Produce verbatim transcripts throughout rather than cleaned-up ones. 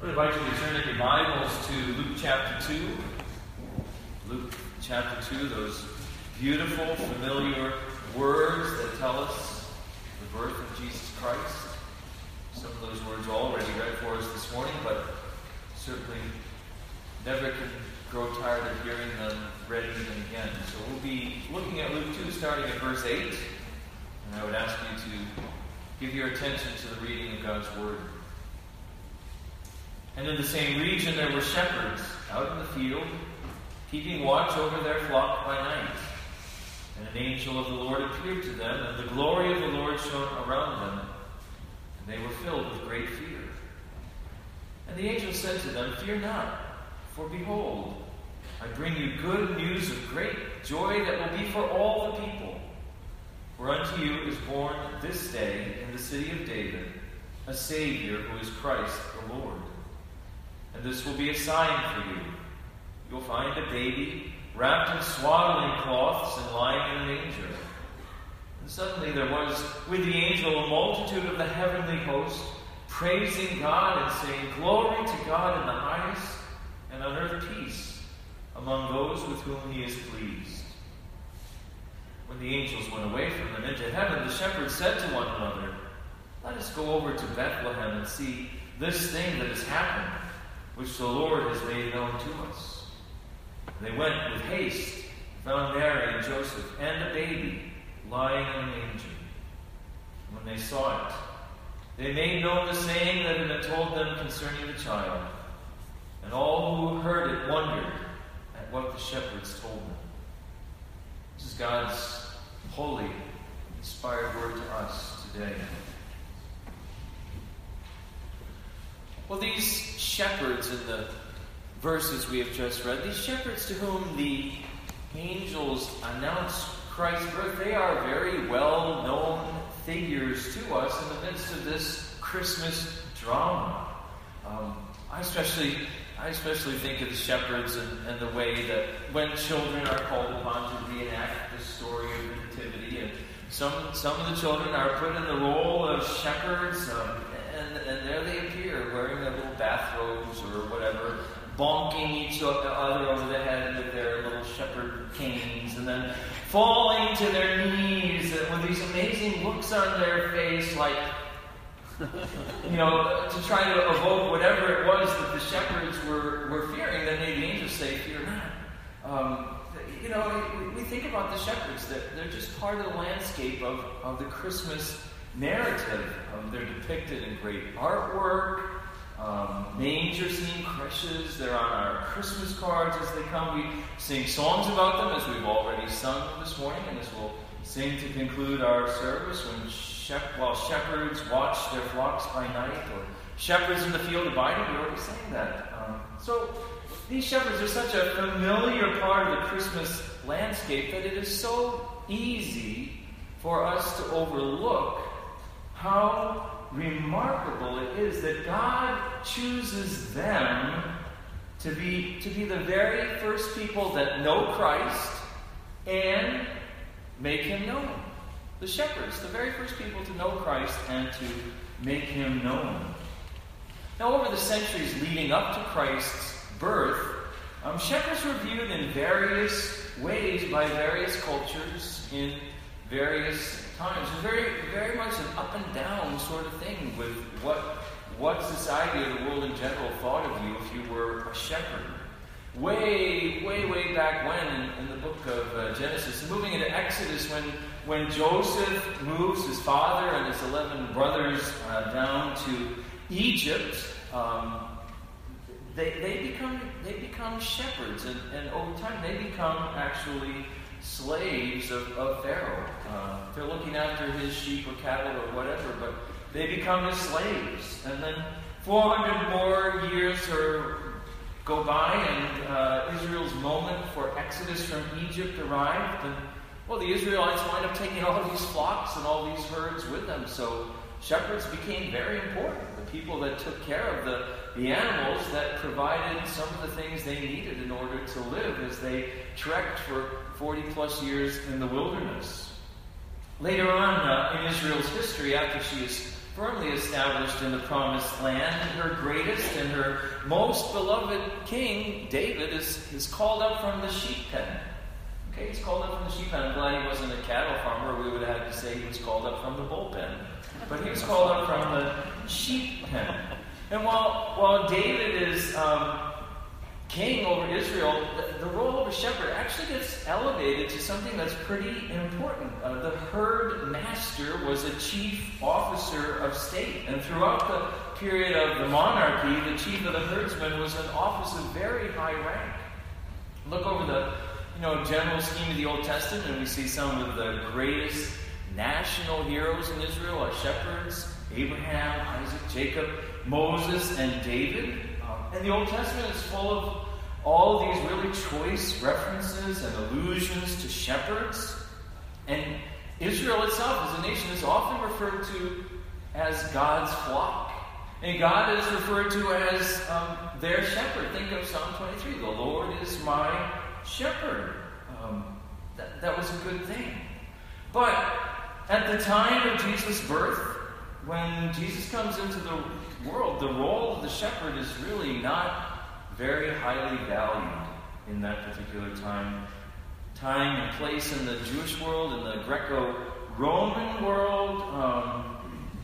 I would invite you to turn in your Bibles to Luke chapter two. Luke chapter two, those beautiful, familiar words that tell us the birth of Jesus Christ. Some of those words are already read for us this morning, but certainly never can grow tired of hearing them read even again. So we'll be looking at Luke two, starting at verse eight. And I would ask you to give your attention to the reading of God's Word. And in the same region there were shepherds out in the field, keeping watch over their flock by night. And an angel of the Lord appeared to them, and the glory of the Lord shone around them, and they were filled with great fear. And the angel said to them, "Fear not, for behold, I bring you good news of great joy that will be for all the people. For unto you is born this day in the city of David a Savior who is Christ the Lord. And this will be a sign for you. You'll find a baby wrapped in swaddling cloths and lying in a manger." And suddenly there was with the angel a multitude of the heavenly host, praising God and saying, "Glory to God in the highest, and on earth peace among those with whom he is pleased." When the angels went away from them into heaven, the shepherds said to one another, "Let us go over to Bethlehem and see this thing that has happened, which the Lord has made known to us." And they went with haste, and found Mary and Joseph and a baby lying in a manger. When they saw it, they made known the saying that had been told them concerning the child. And all who heard it wondered at what the shepherds told them. This is God's holy, inspired word to us today. Well, these shepherds in the verses we have just read, these shepherds to whom the angels announce Christ's birth, they are very well-known figures to us in the midst of this Christmas drama. Um, I especially I especially think of the shepherds and, and the way that when children are called upon to reenact the story of the Nativity, and some some of the children are put in the role of shepherds, um, and, and there they appear wearing their little bathrobes or whatever, bonking each other over the head with their little shepherd canes, and then falling to their knees with these amazing looks on their face, like, you know, to try to evoke whatever it was that the shepherds were, were fearing. Then made the angels say, "Fear not." Um, you know, we, we think about the shepherds, that they're just part of the landscape of, of the Christmas narrative. Um, they're depicted in great artwork, um, manger scene, creches. They're on our Christmas cards as they come. We sing songs about them, as we've already sung this morning, and as we'll sing to conclude our service, when shep- while shepherds watch their flocks by night, or shepherds in the field abiding. We already sang that. Um, so these shepherds are such a familiar part of the Christmas landscape that it is so easy for us to overlook how remarkable it is that God chooses them to be to be the very first people that know Christ and make him known. The shepherds, the very first people to know Christ and to make him known. Now, over the centuries leading up to Christ's birth, um, shepherds were viewed in various ways by various cultures in various times. It was very, very much an up and down sort of thing with what, what society or the world in general thought of you if you were a shepherd. Way, way, way back when, in, in the book of uh, Genesis, moving into Exodus, when when Joseph moves his father and his eleven brothers uh, down to Egypt, um, they they become they become shepherds, and, and over time they become actually slaves of, of Pharaoh. Uh, they're looking after his sheep or cattle or whatever, but they become his slaves, and then four hundred more years or go by, and uh, Israel's moment for exodus from Egypt arrived, and, well, the Israelites wind up taking all these flocks and all these herds with them, so shepherds became very important. The people that took care of the, the animals that provided some of the things they needed in order to live as they trekked for forty plus years in the wilderness. Later on uh, in Israel's history, after she is firmly established in the promised land. Her greatest and her most beloved king, David, is, is called up from the sheep pen. Okay, he's called up from the sheep pen. I'm glad he wasn't a cattle farmer. We would have had to say he was called up from the bullpen. But he was called up from the sheep pen. And while, while David is um, king over Israel, the, the role of a shepherd actually gets elevated to something that's pretty important. Uh, the herd master was a chief officer of state. And throughout the period of the monarchy, the chief of the herdsmen was an office of very high rank. Look over the you know, general scheme of the Old Testament, and we see some of the greatest national heroes in Israel are shepherds: Abraham, Isaac, Jacob, Moses, and David. Um, and the Old Testament is full of all these really choice references and allusions to shepherds. And Israel itself as a nation is often referred to as God's flock. And God is referred to as um, their shepherd. Think of Psalm twenty-three. The Lord is my shepherd. Um, that, that was a good thing. But at the time of Jesus' birth, when Jesus comes into the world, the role of the shepherd is really not very highly valued in that particular time. Time and place in the Jewish world, in the Greco-Roman world, um,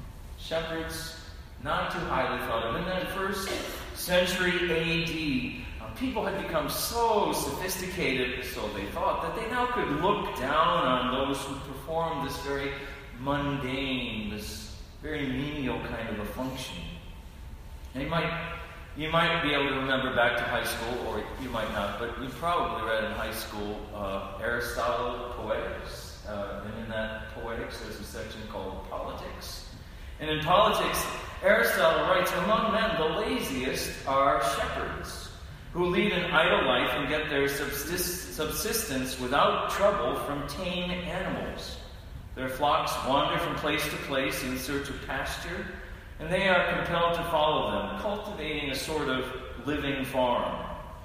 shepherds not too highly thought of. In that first century A D, uh, people had become so sophisticated, so they thought, that they now could look down on those who performed this very mundane, this very menial kind of a function. And you might, you might be able to remember back to high school, or you might not, but you probably read in high school uh, Aristotle Poetics. Uh, and in that Poetics, there's a section called Politics. And in Politics, Aristotle writes, among men, the laziest are shepherds, who lead an idle life and get their subsist- subsistence without trouble from tame animals. Their flocks wander from place to place in search of pasture, and they are compelled to follow them, cultivating a sort of living farm.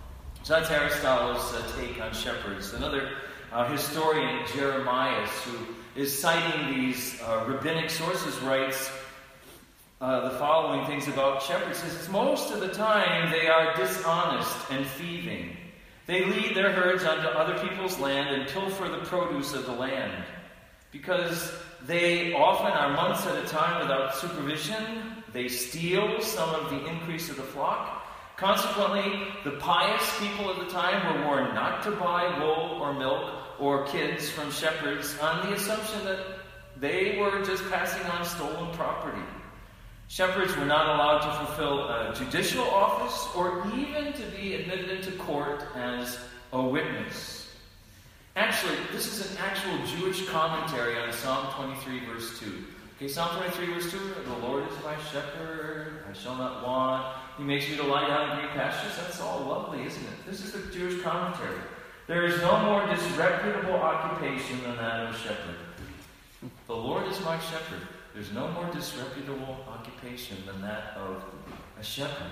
So that's Aristotle's uh, take on shepherds. Another uh, historian, Jeremias, who is citing these uh, rabbinic sources, writes uh, the following things about shepherds. He says, most of the time they are dishonest and thieving. They lead their herds onto other people's land and pilfer the produce of the land. Because they often are months at a time without supervision, they steal some of the increase of the flock. Consequently, the pious people of the time were warned not to buy wool or milk or kids from shepherds on the assumption that they were just passing on stolen property. Shepherds were not allowed to fulfill a judicial office or even to be admitted into court as a witness. Actually, this is an actual Jewish commentary on Psalm twenty-three, verse two. Okay, Psalm twenty-three, verse two, the Lord is my shepherd, I shall not want. He makes me to lie down in green pastures. That's all lovely, isn't it? This is the Jewish commentary. There is no more disreputable occupation than that of a shepherd. The Lord is my shepherd. There's no more disreputable occupation than that of a shepherd.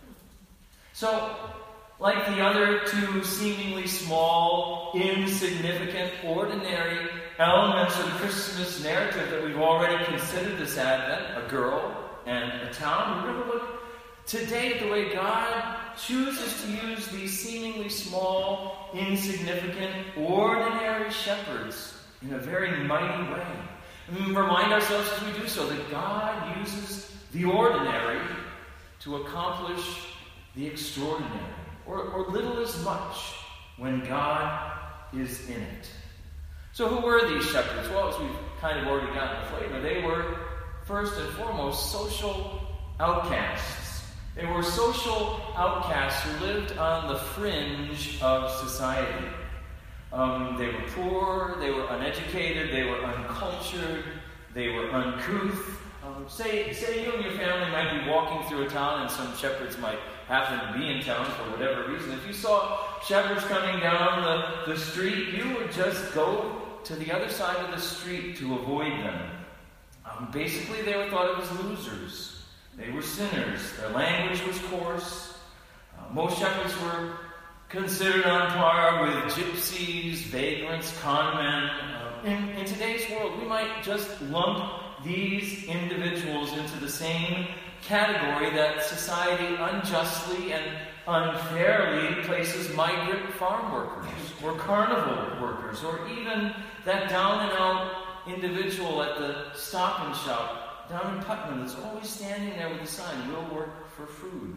So, like the other two seemingly small, insignificant, ordinary elements of the Christmas narrative that we've already considered this Advent, a girl and a town, we're going to look today at the way God chooses to use these seemingly small, insignificant, ordinary shepherds in a very mighty way. And we remind ourselves as we do so that God uses the ordinary to accomplish the extraordinary, or, or little as much, when God is in it. So who were these shepherds? Well, as we've kind of already gotten the flavor, they were first and foremost social outcasts. They were social outcasts who lived on the fringe of society. Um, they were poor, they were uneducated, they were uncultured, they were uncouth. Um, say, say you and your family might be walking through a town and some shepherds might happen to be in town for whatever reason. If you saw shepherds coming down the, the street, you would just go to the other side of the street to avoid them. Um, basically, they were thought of as losers. They were sinners. Their language was coarse. Uh, most shepherds were considered on par with gypsies, vagrants, con men. Uh, in, in today's world, we might just lump these individuals into the same category that society unjustly and unfairly places migrant farm workers or carnival workers, or even that down-and-out individual at the Stop and Shop down in Putnam that's always standing there with a sign, "We'll work for food."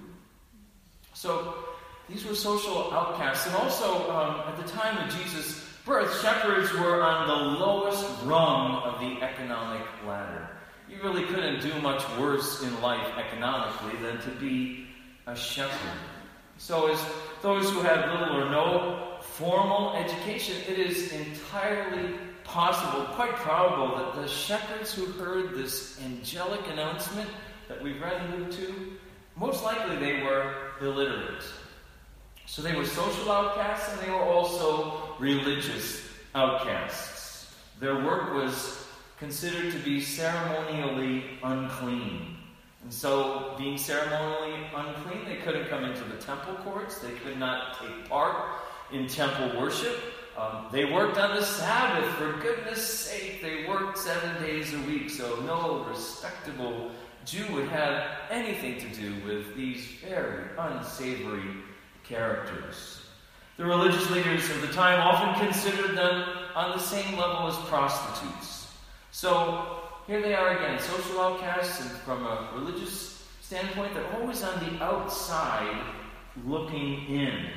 So these were social outcasts. And also, um, at the time of Jesus' birth, shepherds were on the lowest rung of the economic ladder. You really couldn't do much worse in life economically than to be a shepherd. So as those who had little or no formal education, it is entirely possible, quite probable, that the shepherds who heard this angelic announcement that we've read in Luke two, most likely they were illiterate. So they were social outcasts, and they were also religious outcasts. Their work was considered to be ceremonially unclean. And so, being ceremonially unclean, they couldn't come into the temple courts. They could not take part in temple worship. Um, they worked on the Sabbath. For goodness sake, they worked seven days a week. So no respectable Jew would have anything to do with these very unsavory characters. The religious leaders of the time often considered them on the same level as prostitutes. So here they are again, social outcasts, and from a religious standpoint, they're always on the outside looking in.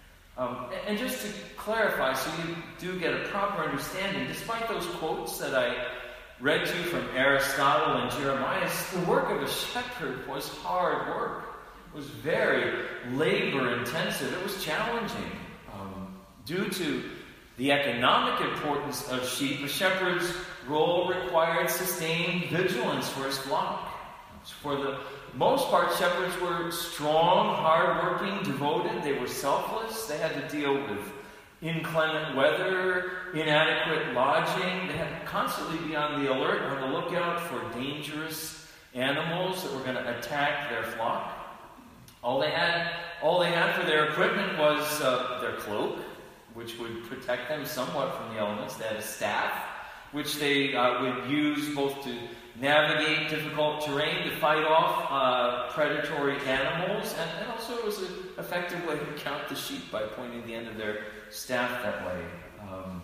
Um, and just to clarify, so you do get a proper understanding, despite those quotes that I read to you from Aristotle and Jeremiah, the work of a shepherd was hard work. It was very labor-intensive. It was challenging. Um, due to the economic importance of sheep, a shepherd's role required sustained vigilance for his flock. For the most part, shepherds were strong, hard-working, devoted. They were selfless. They had to deal with inclement weather, inadequate lodging. They had to constantly be on the alert, on the lookout for dangerous animals that were going to attack their flock. All they had, all they had for their equipment was uh, their cloak, which would protect them somewhat from the elements. They had a staff, which they uh, would use both to navigate difficult terrain, to fight off uh, predatory animals, and, and also it was an effective way to count the sheep by pointing the end of their staff that way. Um,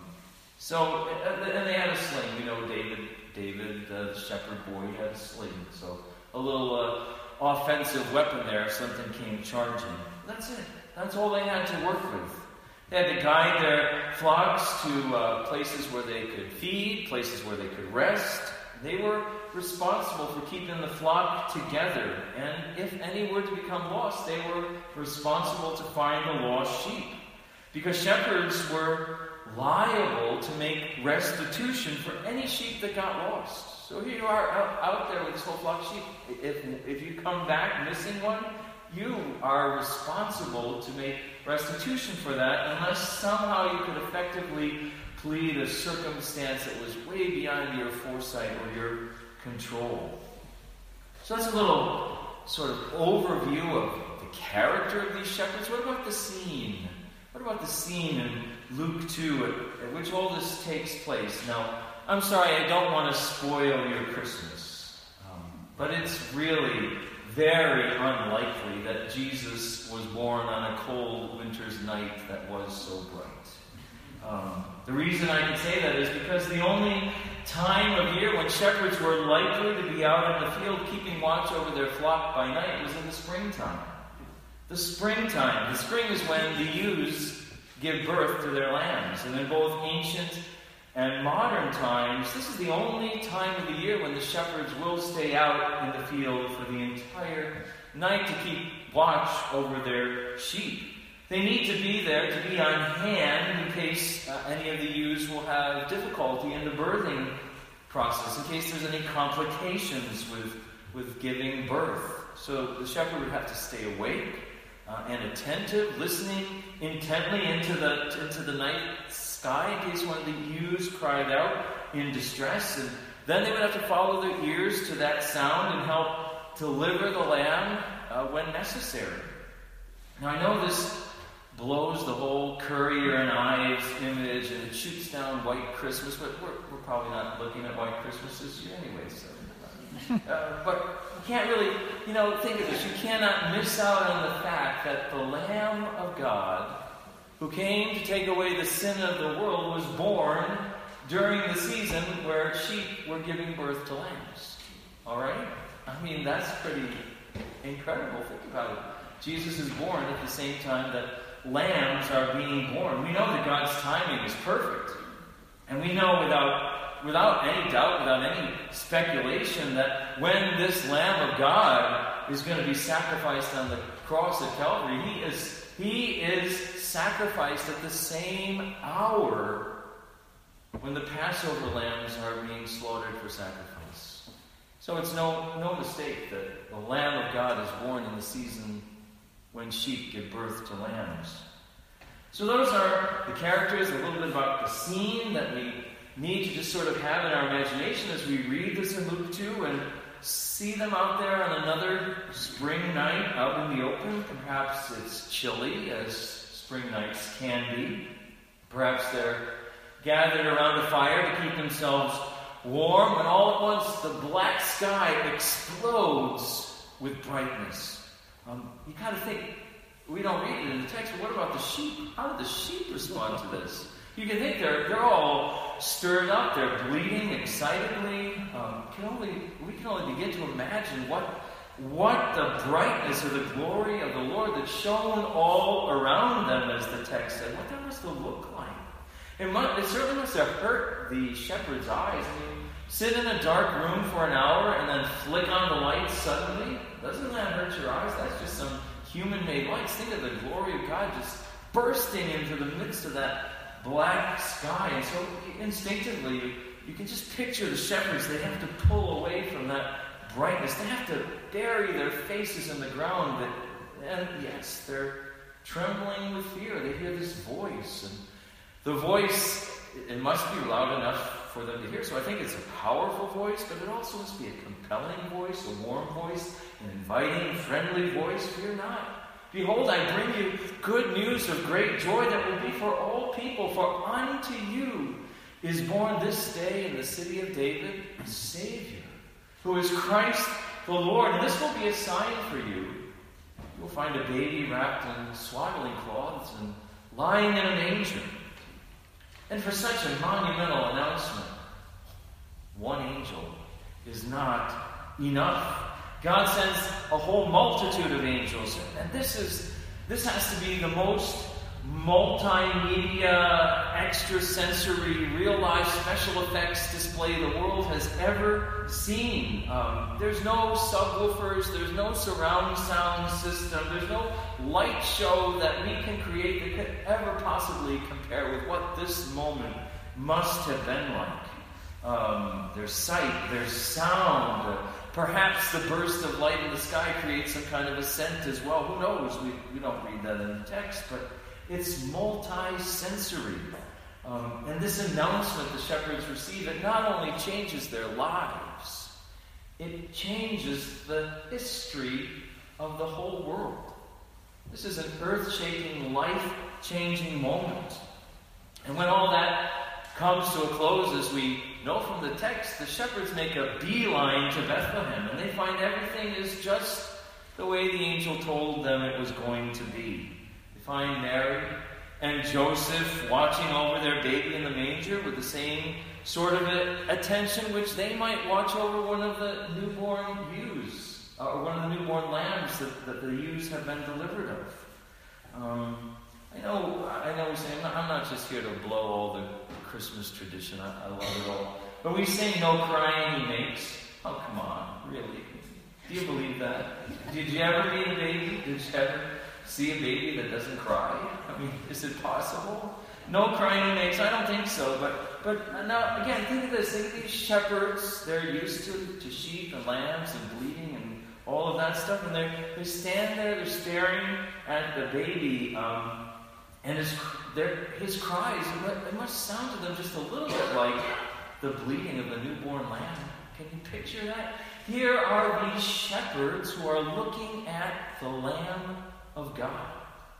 so, and they had a sling. You know, David, David, uh, the shepherd boy, had a sling. So, a little uh, offensive weapon there if something came charging. That's it. That's all they had to work with. They had to guide their flocks to uh, places where they could feed, places where they could rest. They were responsible for keeping the flock together. And if any were to become lost, they were responsible to find the lost sheep. Because shepherds were liable to make restitution for any sheep that got lost. So here you are out, out there with this whole flock of sheep. If, if you come back missing one, you are responsible to make restitution for that, unless somehow you could effectively plead a circumstance that was way beyond your foresight or your control. So that's a little sort of overview of the character of these shepherds. What about the scene? What about the scene in Luke two at, at which all this takes place? Now, I'm sorry, I don't want to spoil your Christmas, um, but it's really very unlikely that Jesus was born on a cold winter's night that was so bright. Um, the reason I can say that is because the only time of year when shepherds were likely to be out in the field keeping watch over their flock by night was in the springtime. The springtime. The spring is when the ewes give birth to their lambs. And in both ancient and modern times, this is the only time of the year when the shepherds will stay out in the field for the entire night to keep watch over their sheep. They need to be there to be on hand in case uh, any of the ewes will have difficulty in the birthing process, in case there's any complications with, with giving birth. So the shepherd would have to stay awake uh, and attentive, listening intently into the, into the night sky in case one of the ewes cried out in distress. And then they would have to follow their ears to that sound and help deliver the lamb uh, when necessary. Now I know this blows the whole Currier and Ives image, and it shoots down White Christmas. But we're, we're probably not looking at White Christmas this year anyway, so. Uh, but you can't really, you know, think of this. You cannot miss out on the fact that the Lamb of God, who came to take away the sin of the world, was born during the season where sheep were giving birth to lambs. All right? I mean, that's pretty incredible. Think about it. Jesus is born at the same time that lambs are being born. We know that God's timing is perfect. And we know without without any doubt, without any speculation, that when this Lamb of God is going to be sacrificed on the cross at Calvary, he is, he is sacrificed at the same hour when the Passover lambs are being slaughtered for sacrifice. So it's no, no mistake that the Lamb of God is born in the season when sheep give birth to lambs. So those are the characters, a little bit about the scene that we need to just sort of have in our imagination as we read this in Luke two and see them out there on another spring night out in the open. Perhaps it's chilly, as spring nights can be. Perhaps they're gathered around a fire to keep themselves warm, when all at once the black sky explodes with brightness. Um, you kind of think, we don't read it in the text, but what about the sheep? How did the sheep respond to this? You can think they're they're all stirred up, they're bleating excitedly. Um, can only we can only begin to imagine what what the brightness or the glory of the Lord that shone all around them, as the text said. What that must have looked like. It, must, it certainly must have hurt the shepherd's eyes. I mean, sit in a dark room for an hour and then flick on the lights suddenly. Doesn't that hurt your eyes? That's just some human-made lights. Think of the glory of God just bursting into the midst of that black sky. And so instinctively, you, you can just picture the shepherds. They have to pull away from that brightness. They have to bury their faces in the ground. But, and yes, they're trembling with fear. They hear this voice. And the voice, it must be loud enough for them to hear. So I think it's a powerful voice, but it also must be a compelling voice, a warm voice, an inviting, friendly voice. Fear not. Behold, I bring you good news of great joy that will be for all people. For unto you is born this day in the city of David a Savior, who is Christ the Lord. And this will be a sign for you. You will find a baby wrapped in swaddling cloths and lying in a manger. And for such a monumental announcement, one angel is not enough. God sends a whole multitude of angels. And this is this has to be the most multimedia, extrasensory, real-life special effects display the world has ever seen. Um, there's no subwoofers, there's no surround sound system, there's no light show that we can create that could ever possibly compare with what this moment must have been like. Um, there's sight, there's sound. Uh, perhaps the burst of light in the sky creates some kind of a scent as well. Who knows? We, we don't read that in the text, but it's multi-sensory. Um, and this announcement the shepherds receive, it not only changes their lives, it changes the history of the whole world. This is an earth-shaking, life-changing moment. And when all that comes to a close, as we know from the text, the shepherds make a beeline to Bethlehem, and they find everything is just the way the angel told them it was going to be. They find Mary and Joseph watching over their baby in the manger with the same sort of attention which they might watch over one of the newborn ewes, or one of the newborn lambs that, that the ewes have been delivered of. Um, I know, I know we say, I'm not, I'm not just here to blow all the Christmas tradition. I, I love it all. But we sing "No Crying He Makes." Oh, come on, really? Do you believe that? Did you ever meet a baby? Did you ever see a baby that doesn't cry? I mean, is it possible? No crying he makes? I don't think so. But but now, again, think of this. Think of these shepherds. They're used to, to sheep and lambs and bleating and all of that stuff. And they they stand there, they're staring at the baby. Um, and his, his cries, it must sound to them just a little bit like the bleating of a newborn lamb. Can you picture that? Here are these shepherds who are looking at the Lamb of God.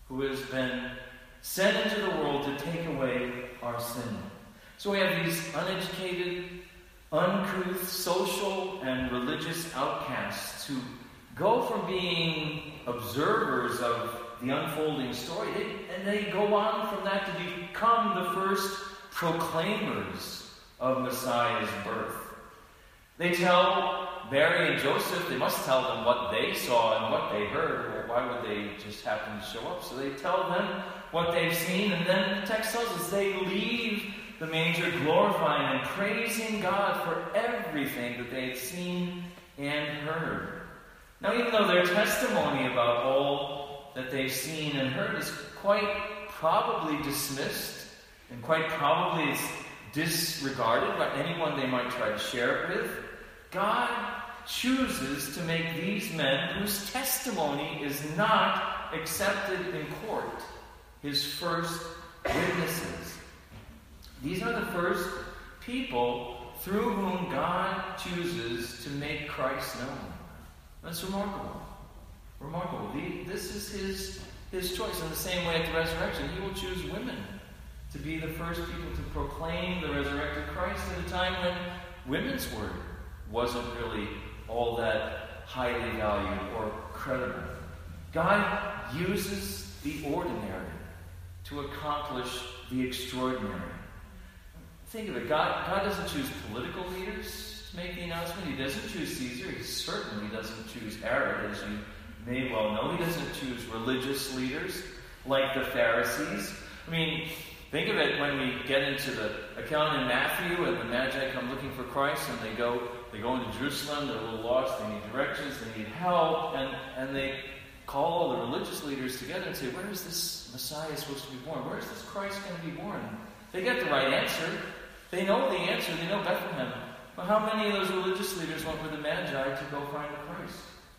who has been sent into the world to take away our sin. So we have these uneducated, uncouth, social and religious outcasts who go from being observers of the unfolding story, they, and they go on from that to become the first proclaimers of Messiah's birth. They tell Mary and Joseph, they must tell them what they saw and what they heard, or why would they just happen to show up? So they tell them what they've seen, and then the text tells us they leave the manger glorifying and praising God for everything that they had seen and heard. Now, even though their testimony about all that they've seen and heard is quite probably dismissed, and quite probably is disregarded by anyone they might try to share it with, God chooses to make these men, whose testimony is not accepted in court, his first witnesses. These are the first people through whom God chooses to make Christ known. That's remarkable. Remarkable. This is his, his choice. In the same way at the resurrection, he will choose women to be the first people to proclaim the resurrected Christ at a time when women's word wasn't really all that highly valued or credible. God uses the ordinary to accomplish the extraordinary. Think of it. God, God doesn't choose political leaders to make the announcement. He doesn't choose Caesar. He certainly doesn't choose Herod, as you may well know. He doesn't choose religious leaders like the Pharisees. I mean, think of it when we get into the account in Matthew and the Magi come looking for Christ, and they go they go into Jerusalem. They're a little lost. They need directions. They need help. And, and they call all the religious leaders together and say, where is this Messiah supposed to be born? Where is this Christ going to be born? They get the right answer. They know the answer. They know Bethlehem. But how many of those religious leaders went with the Magi to go find the Christ?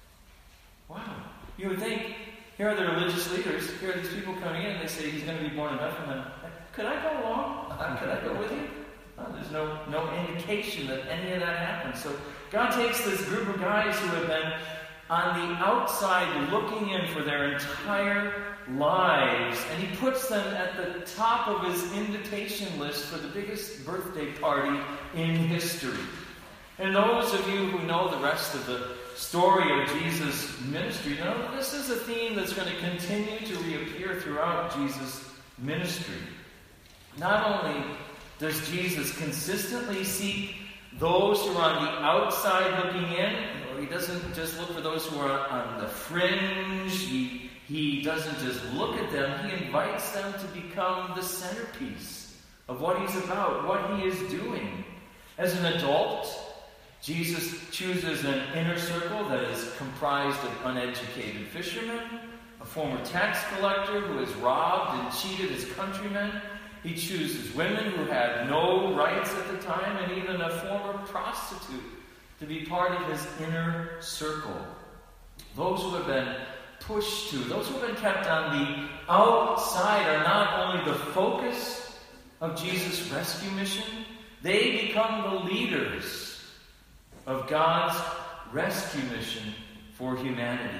Wow. You would think, here are the religious leaders. Here are these people coming in. And they say he's going to be born in Bethlehem. Could I go along? Uh, could I go with you? Uh, there's no, no indication that any of that happened. So God takes this group of guys who have been on the outside looking in for their entire lives, and he puts them at the top of his invitation list for the biggest birthday party in history. And those of you who know the rest of the story of Jesus' ministry know that this is a theme that's going to continue to reappear throughout Jesus' ministry. Not only does Jesus consistently seek those who are on the outside looking in, he doesn't just look for those who are on the fringe. He, he doesn't just look at them. He invites them to become the centerpiece of what he's about, what he is doing. As an adult, Jesus chooses an inner circle that is comprised of uneducated fishermen, a former tax collector who has robbed and cheated his countrymen. He chooses women who had no rights at the time, and even a former prostitute to be part of his inner circle. Those who have been pushed to, those who have been kept on the outside are not only the focus of Jesus' rescue mission, they become the leaders of God's rescue mission for humanity.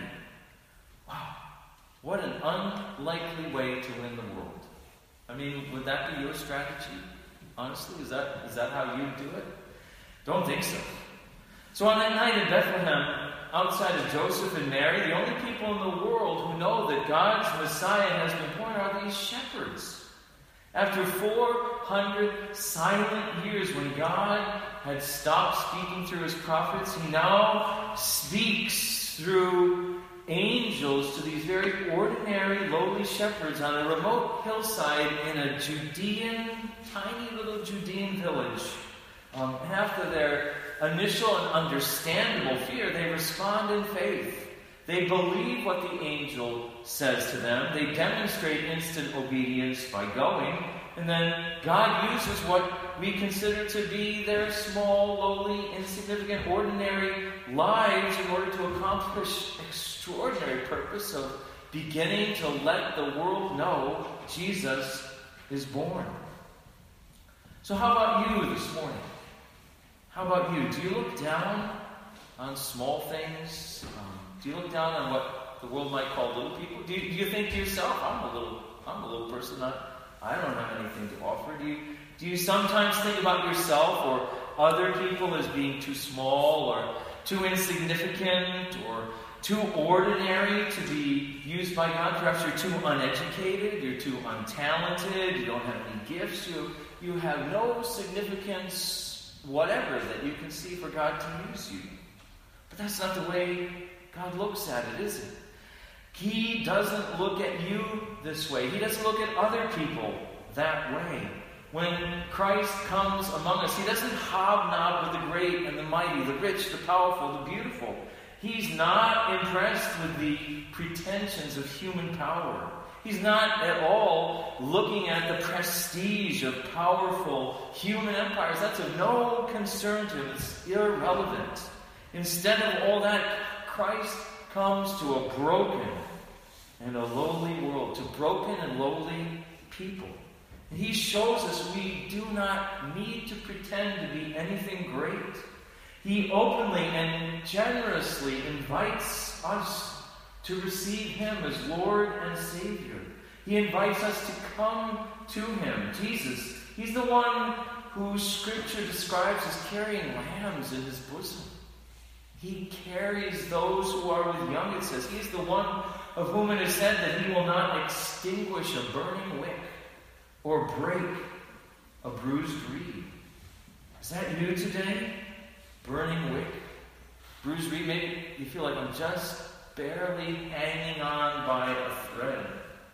Wow, what an unlikely way to win the world. I mean, would that be your strategy? Honestly, is that is that how you do it? Don't think so. So on that night in Bethlehem, outside of Joseph and Mary, the only people in the world who know that God's Messiah has been born are these shepherds. After four hundred silent years, when God had stopped speaking through his prophets, he now speaks through angels to these very ordinary, lowly shepherds on a remote hillside in a Judean, tiny little Judean village. Um, and after their initial and understandable fear, they respond in faith. They believe what the angel says to them. They demonstrate instant obedience by going. And then God uses what we consider to be their small, lowly, insignificant, ordinary lives in order to accomplish extraordinary purpose of beginning to let the world know Jesus is born. So how about you this morning? How about you? Do you look down on small things? Um, do you look down on what the world might call little people? Do you, do you think to yourself, I'm a little, I'm a little person, I, I don't have anything to offer? Do you, do you sometimes think about yourself or other people as being too small or too insignificant or too ordinary to be used by God? Perhaps you're too uneducated, you're too untalented, you don't have any gifts, you, you have no significance, whatever, that you can see for God to use you. But that's not the way God looks at it, is it? He doesn't look at you this way. He doesn't look at other people that way. When Christ comes among us, He doesn't hobnob with the great and the mighty, the rich, the powerful, the beautiful. He's not impressed with the pretensions of human power. He's not at all looking at the prestige of powerful human empires. That's of no concern to Him. It's irrelevant. Instead of all that, Christ comes to a broken and a lowly world, to broken and lowly people. And He shows us we do not need to pretend to be anything great. He openly and generously invites us to receive Him as Lord and Savior. He invites us to come to Him. Jesus, He's the one who Scripture describes as carrying lambs in His bosom. He carries those who are with young, it says. He's the one of whom it is said that He will not extinguish a burning wick or break a bruised reed. Is that you today? Burning wick? Bruised reed? Maybe you feel like I'm just barely hanging on by a thread.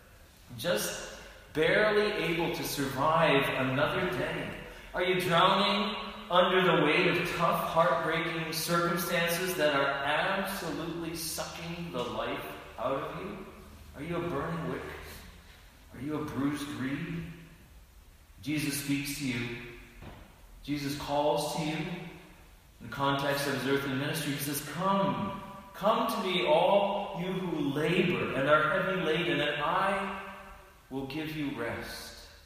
Just barely able to survive another day. Are you drowning under the weight of tough, heartbreaking circumstances that are absolutely sucking the life out of you? Are you a burning wick? Are you a bruised reed? Jesus speaks to you. Jesus calls to you. In the context of His earthly ministry, He says, Come, come to me, all you who labor and are heavy laden, and I will give you rest.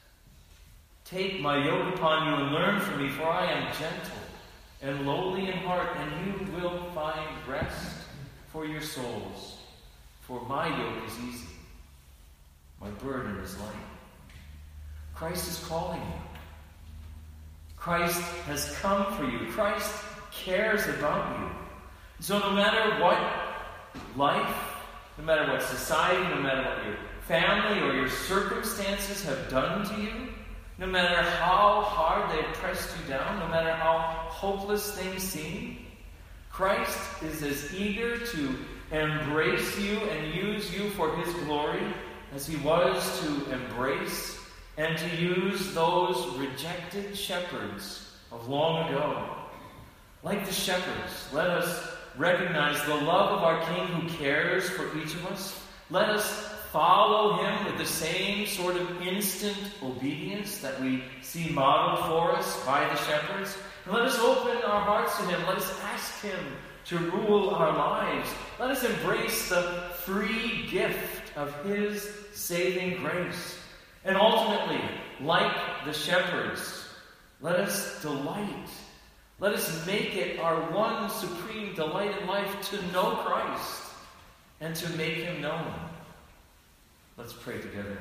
Take my yoke upon you and learn from me, for I am gentle and lowly in heart, and you will find rest for your souls. For my yoke is easy, my burden is light. Christ is calling you. Christ has come for you. Christ cares about you. So no matter what life, no matter what society, no matter what your family or your circumstances have done to you, no matter how hard they've pressed you down, no matter how hopeless things seem, Christ is as eager to embrace you and use you for His glory as He was to embrace and to use those rejected shepherds of long ago. Like the shepherds, let us recognize the love of our King who cares for each of us. Let us follow Him with the same sort of instant obedience that we see modeled for us by the shepherds. And let us open our hearts to Him. Let us ask Him to rule our lives. Let us embrace the free gift of His saving grace. And ultimately, like the shepherds, let us delight. Let us make it our one supreme delight in life to know Christ and to make Him known. Let's pray together.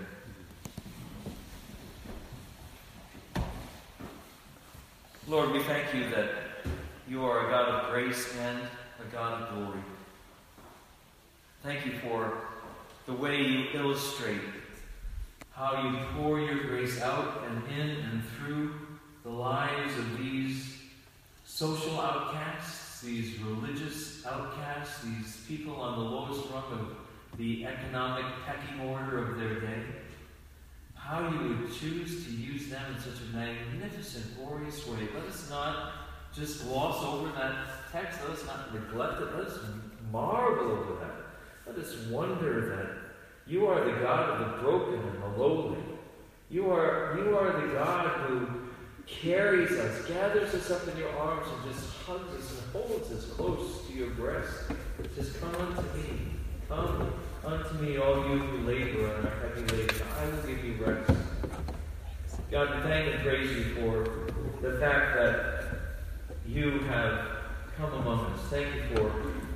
Lord, we thank You that You are a God of grace and a God of glory. Thank You for the way You illustrate how You pour Your grace out and in and through the lives of these social outcasts, these religious outcasts, these people on the lowest rung of the economic pecking order of their day. How You would choose to use them in such a magnificent, glorious way. Let us not just gloss over that text. Let us not neglect it. Let us marvel over that. Let us wonder that You are the God of the broken and the lowly. You are, you are the God who carries us, gathers us up in Your arms, and just hugs us and holds us close to Your breast. Just come unto me. Come unto me, all you who labor and are heavy laden. I will give you rest. God, we thank and praise You for the fact that You have come among us. Thank You for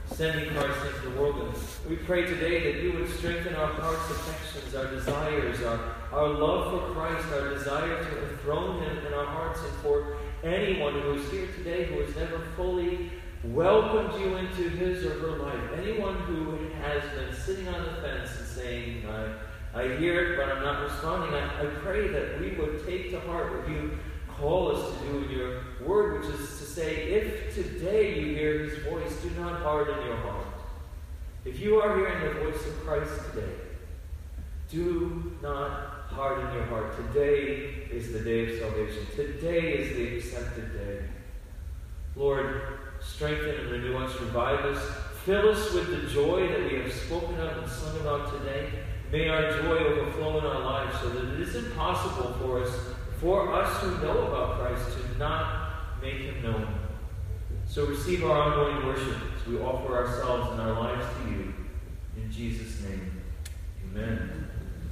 sending Christ into the world. And we pray today that you would strengthen our hearts' affections, our desires, our, our love for Christ, our desire to enthrone him in our hearts, and for anyone who is here today who has never fully welcomed you into his or her life, anyone who has been sitting on the fence and saying, I, I hear it, but I'm not responding, I, I pray that we would take to heart what you call us to do in your word, which is to say, if today you hear his voice, do not harden your heart. If you are hearing the voice of Christ today, do not harden your heart. Today is the day of salvation. Today is the accepted day. Lord, strengthen and renew us, revive us, fill us with the joy that we have spoken of and sung about today. May our joy overflow in our lives so that it is impossible for us, for us who know about Christ, to not make him known. So receive our ongoing worship as we offer ourselves and our lives to you. In Jesus' name, amen.